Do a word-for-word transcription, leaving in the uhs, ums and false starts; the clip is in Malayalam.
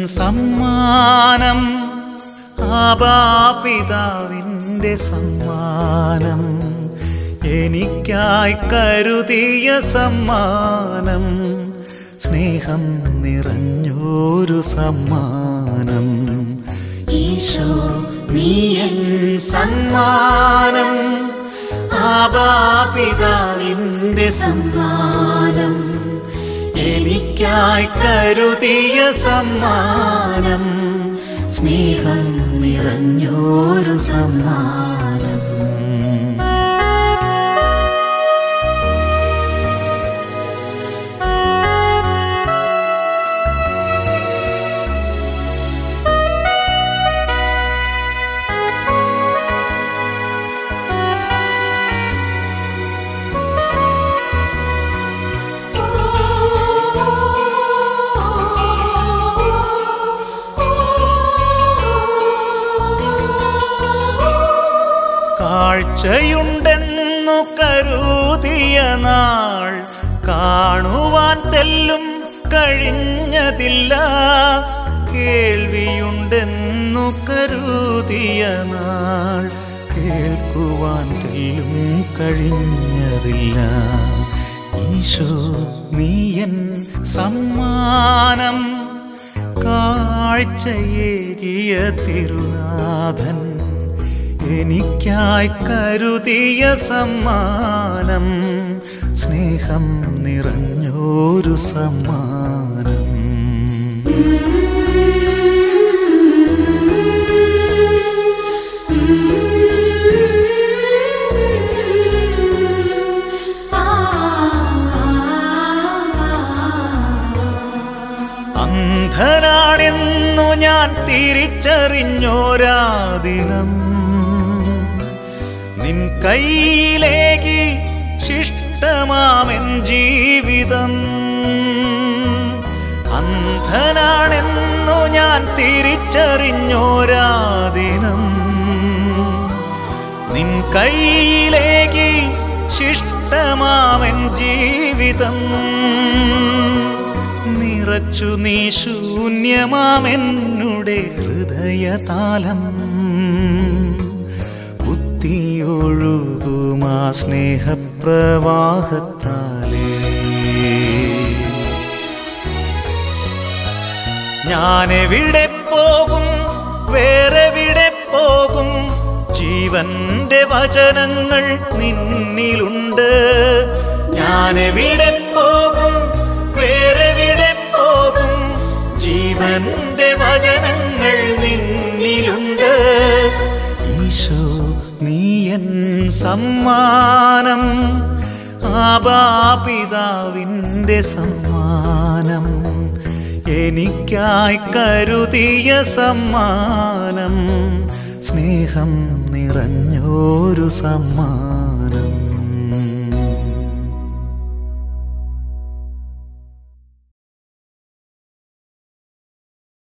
സമ്മാനം, ആബാപിതാവിൻ്റെ സമ്മാനം, എനിക്കായി കരുതിയ സമ്മാനം, സ്നേഹം നിറഞ്ഞൊരു സമ്മാനം. ഈശോ നീ എൻ സമ്മാനം, ആബാപിതാവിൻ്റെ സമ്മാനം, എനിക്കായി കരുതിയ സമ്മാനം, സ്നേഹം നിറഞ്ഞൊരു സമ്മാനം. കാഴ്ചയുണ്ടെന്നു കരുതിയ നാൾ കാണുവാൻ തെല്ലും കഴിഞ്ഞതില്ല, കേൾവിയുണ്ടെന്നു കരുതിയ നാൾ കേൾക്കുവാൻ തെല്ലും കഴിഞ്ഞതില്ല. ഈശോ നീ എൻ സമ്മാനം, കാഴ്ചയേകിയ തിരുനാഥൻ, എനിക്കായി കരുതിയ സമ്മാനം, സ്നേഹം നിറഞ്ഞൊരു സമ്മാനം. അന്ധനാണെന്നു ഞാൻ തിരിച്ചറിഞ്ഞോരാ ദിനം, നിൻ കൈയിലേക്ക് ശിഷ്ടമാമെൻ ജീവിതം. അന്ധനാണെന്നു ഞാൻ തിരിച്ചറിഞ്ഞോരാ ദിനം, നിൻ കൈയിലേക്ക് ശിഷ്ടമാമെൻ ജീവിതം. നിറച്ചു നീ ശൂന്യമാമെന്നുടെ ഹൃദയതാലം, ഒഴുകുമാ സ്നേഹപ്രവാഹത്താലേ. ഞാനെവിടെ പോകും, വേറെവിടെ പോകും, ജീവന്റെ വചനങ്ങൾ നിന്നിലുണ്ട്. ഞാനെവിടെ പോകും, വേറെവിടെ പോകും, ജീവന്റെ വചനങ്ങൾ നിന്നിലുണ്ട്. ഈശോ നീ എൻ സമ്മാനം, ആബാപിതാവിൻ്റെ സമ്മാനം, എനിക്കായി കരുതിയ സമ്മാനം, സ്നേഹം നിറഞ്ഞൊരു സമ്മാനം.